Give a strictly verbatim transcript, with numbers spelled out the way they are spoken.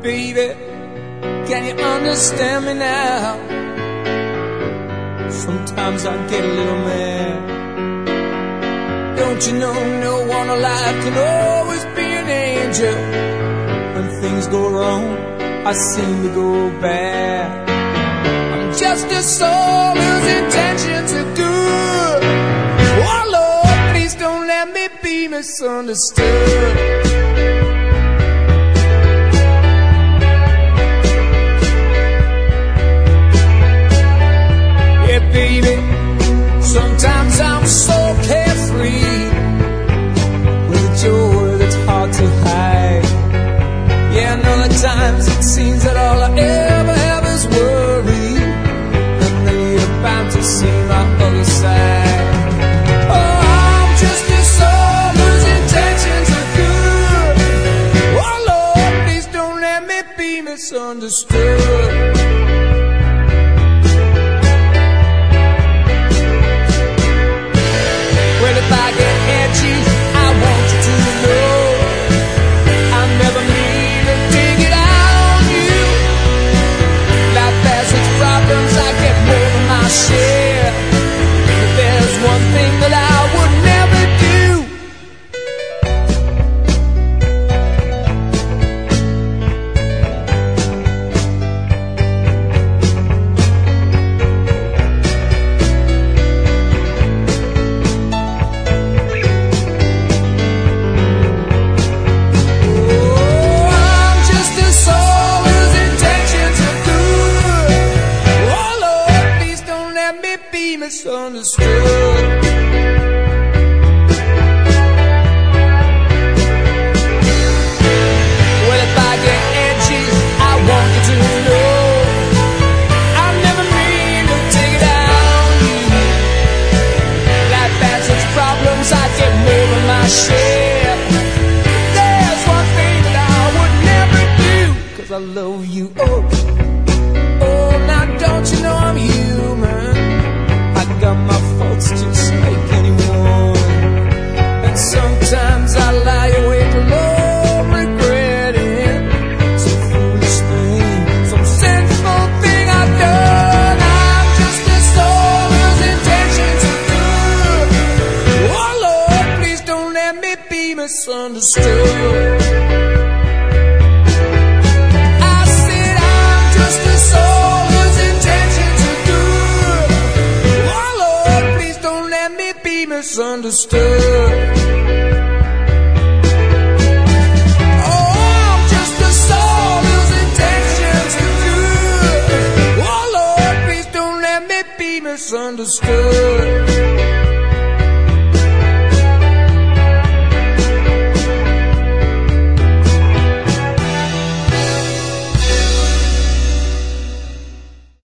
baby, can you understand me now? Sometimes I get a little mad. Don't you know no one alive can always be an angel? When things go wrong, I seem to go bad. I'm just a soul whose intentions are good. Oh Lord, please don't let me be misunderstood. Baby, sometimes I'm so carefree with a joy that's hard to hide. Yeah, and other times it seems that all I ever have is worry, and then you're bound to see my other side. Oh, I'm just a soul whose intentions are good. Oh Lord, please don't let me be misunderstood. If I get edgy, I want you to know I never mean to dig it out on you. Life has its problems, I get more than my share. But there's one thing that I would never do. Misunderstood. Well, if I get edgy, I want you to know I never mean to take it out on you. Life has its problems, I get more than my share. There's one thing that I would never do, 'cause I love you. Oh, oh, now don't you know I'm human? Got my faults just like anyone, and sometimes I lie awake alone regretting some foolish thing, some sinful thing I've done. I'm just a soul whose intentions are good. Oh Lord, please don't let me be misunderstood. I said I'm just a soul whose intentions are good. Misunderstood. Oh, I'm just a soul whose intentions are good. Oh Lord, please don't let me be misunderstood.